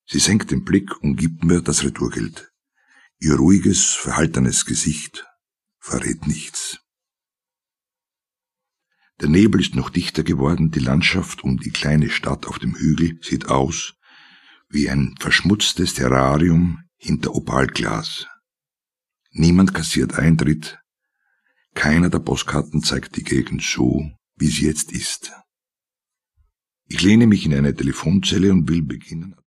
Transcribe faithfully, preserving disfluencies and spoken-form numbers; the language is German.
Sie senkt den Blick und gibt mir das Retourgeld. Ihr ruhiges, verhaltenes Gesicht verrät nichts. Der Nebel ist noch dichter geworden, die Landschaft um die kleine Stadt auf dem Hügel sieht aus wie ein verschmutztes Terrarium hinter Opalglas. Niemand kassiert Eintritt, keiner der Postkarten zeigt die Gegend so, wie sie jetzt ist. Ich lehne mich in eine Telefonzelle und will beginnen.